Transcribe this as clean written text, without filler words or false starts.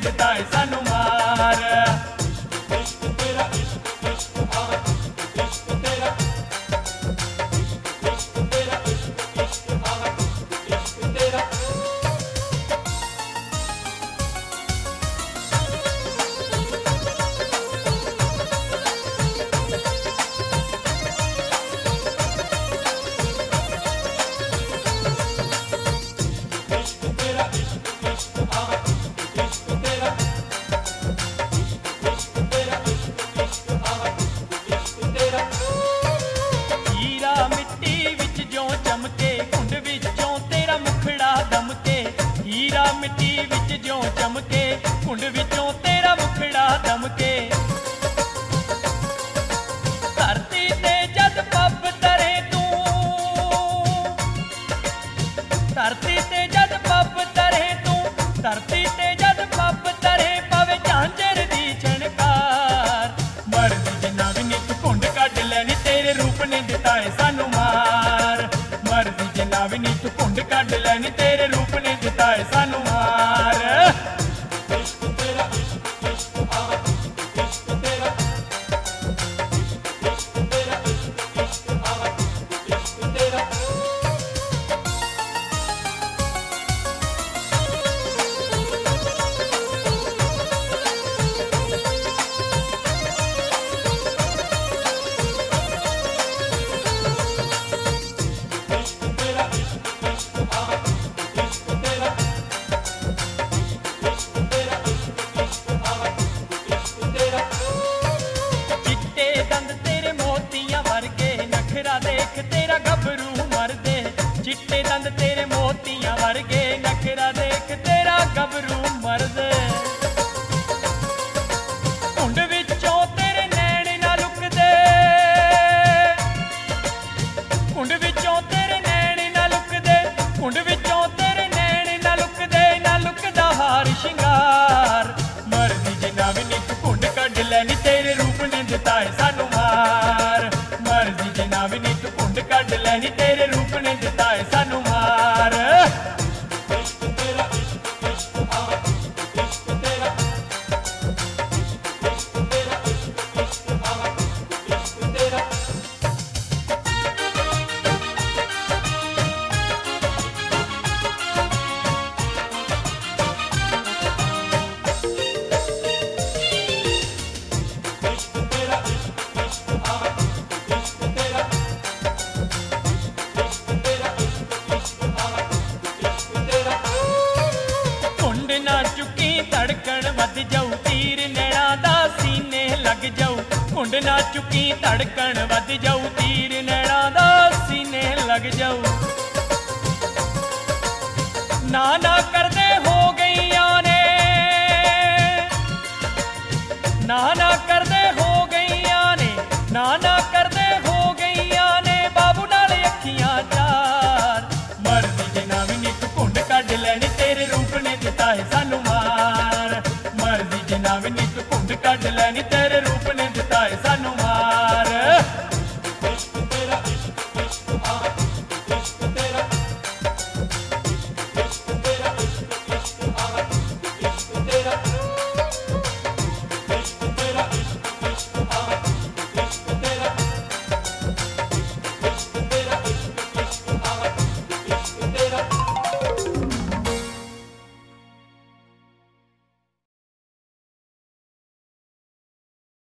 दिता है सानू मार। मिट्टी विच ज्यों चमके कुंड विचों तेरा मुखड़ा दमके। धरती ते जद पब तरे तू, धरती ते जद पब तरे तू, धरती ते जद पब तरे पवे झांझर दी छणकार। मर्जी जिन्ना भी नी तू कुंड कढ लैनी तेरे रूप ने दिता है सानू मार। मर्जी जिन्ना भी नी तू कुंड कढ लैनी तेरे रूप ने दिता है सानू मार। देख तेरा गभरू मरदे चिट्टे दंद तेरे मोतियां वर्गे। नखरा देख तेरा गभरू मरदे कुंड विचों तेरे नैण ना लुकदे, कुंड विचों तेरे नैण ना लुकदे, कुंड विचों तेरे नैण ना लुकदे, ना लुकदा हार शिंगार। मर्जी जिन्ना भी नी तू कुंड कढ लैनी तेरे रूप ने दिता है सानू मार। मर्जी जिन्ना भी नी तू कुंड कढ लैनी तेरे रूप ने दिता है सानू मार। धड़कन वध जाऊ तीर नैना दा सीने लग जाऊ। कुंड ना चुकी धड़कन वध जाऊ तीर नैना दा सीने लग जाऊ। ना ना करदे हो गईयां ने, ना ना करदे हो गईयां ने, ना ना करदे हो गईयां ने बाबू नाल अखियां चार। मर्जी जिन्ना भी नी तू कुंड कढ लैनी तेरे रूप ने दिता है सानू मार। मर्जी जिन्ना भी नी तू कुंड कढ लैनी तेरे